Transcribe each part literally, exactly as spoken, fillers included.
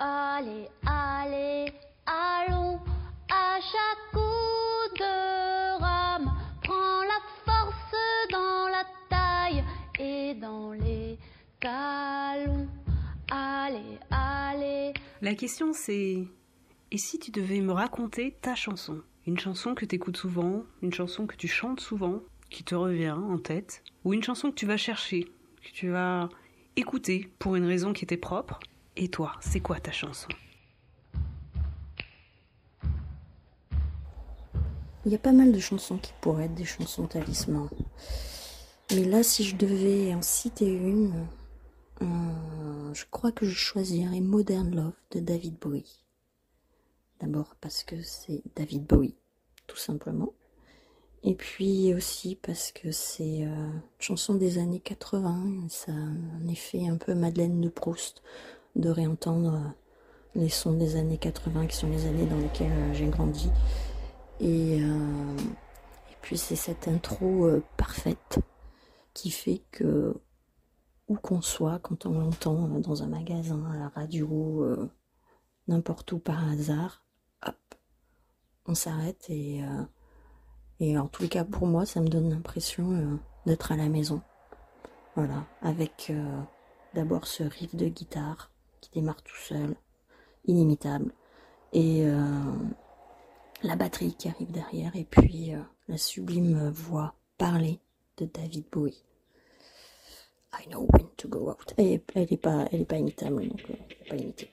Allez, allez, allons, à chaque coup de rame, prends la force dans la taille et dans les talons. Allez, allez. La question c'est, et si tu devais me raconter ta chanson ? Une chanson que tu écoutes souvent, une chanson que tu chantes souvent, qui te revient en tête, ou une chanson que tu vas chercher, que tu vas écouter pour une raison qui était propre. Et toi, c'est quoi ta chanson ? Il y a pas mal de chansons qui pourraient être des chansons talismans. Mais là, si je devais en citer une, euh, je crois que je choisirais Modern Love de David Bowie. D'abord parce que c'est David Bowie, tout simplement. Et puis aussi parce que c'est euh, une chanson des années quatre-vingts. Ça a un effet un peu Madeleine de Proust de réentendre euh, les sons des années quatre-vingts qui sont les années dans lesquelles euh, j'ai grandi. Et, euh, et puis c'est cette intro euh, parfaite qui fait que où qu'on soit, quand on l'entend euh, dans un magasin, à la radio, euh, n'importe où par hasard, hop, on s'arrête et, euh, et en tous les cas pour moi ça me donne l'impression euh, d'être à la maison. Voilà, avec euh, d'abord ce riff de guitare qui démarre tout seul, inimitable, et euh, la batterie qui arrive derrière, et puis euh, la sublime voix parlée de David Bowie. I know when to go out. Et elle n'est pas, elle est pas imitable, donc euh, elle n'est pas imitée.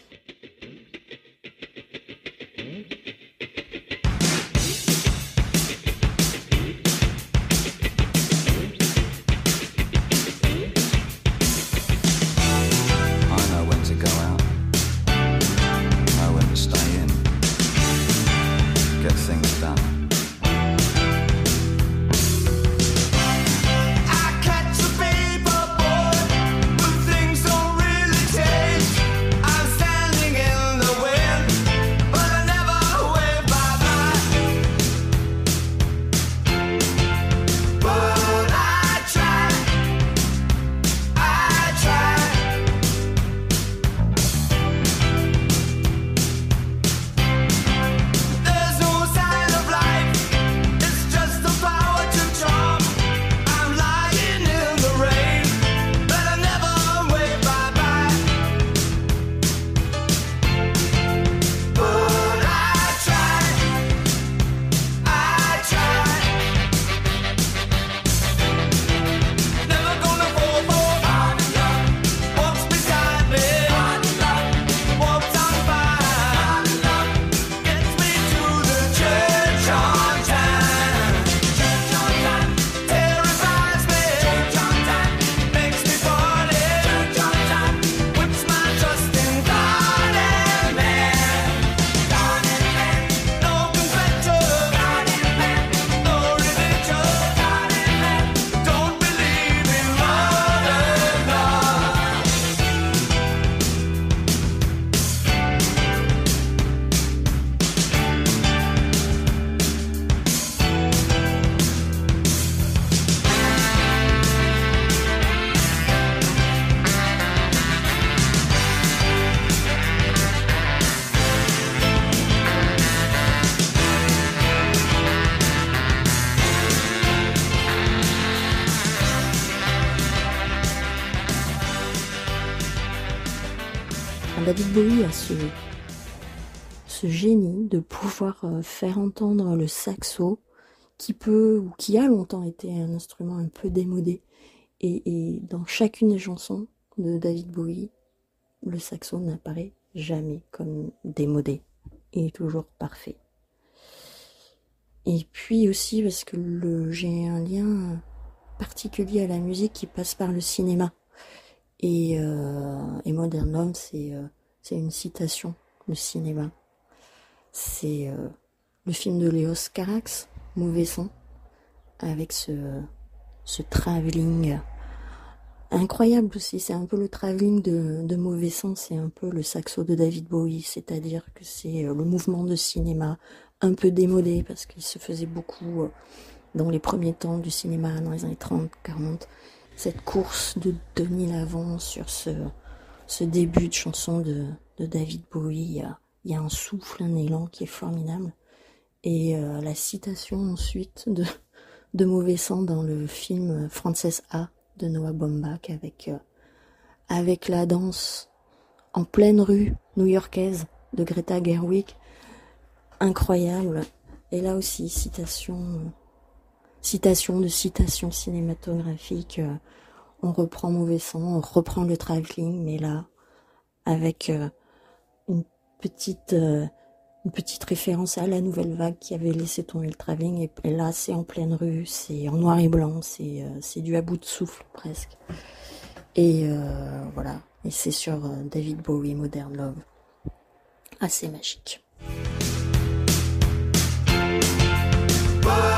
David Bowie a ce, ce génie de pouvoir faire entendre le saxo qui peut, ou qui a longtemps été un instrument un peu démodé. Et, et dans chacune des chansons de David Bowie, le saxo n'apparaît jamais comme démodé. Il est toujours parfait. Et puis aussi parce que le, j'ai un lien particulier à la musique qui passe par le cinéma. Et, euh, et Modern Love, c'est, euh, c'est une citation, le cinéma. C'est euh, le film de Léos Carax, Mauvais Son, avec ce, ce travelling incroyable aussi. C'est un peu le travelling de, de Mauvais Son, c'est un peu le saxo de David Bowie, c'est-à-dire que c'est le mouvement de cinéma un peu démodé, parce qu'il se faisait beaucoup euh, dans les premiers temps du cinéma, dans les années trente, quarante, cette course de Denis Lavant sur ce, ce début de chanson de, de David Bowie, il y, a, il y a un souffle, un élan qui est formidable. Et euh, la citation ensuite de, de Mauvais Sang dans le film Frances Ha de Noah Baumbach avec, euh, avec la danse en pleine rue new-yorkaise de Greta Gerwig, incroyable. Et là aussi, citation, euh, citation de citation cinématographique, euh, on reprend Mauvais Sang, on reprend le travelling, mais là, avec euh, une petite... Euh, une petite référence à la Nouvelle Vague qui avait laissé tomber le travelling, et, et là c'est en pleine rue, c'est en noir et blanc, c'est euh, c'est du à bout de souffle presque. Et euh, voilà, et c'est sur euh, David Bowie, Modern Love, assez magique. Bye.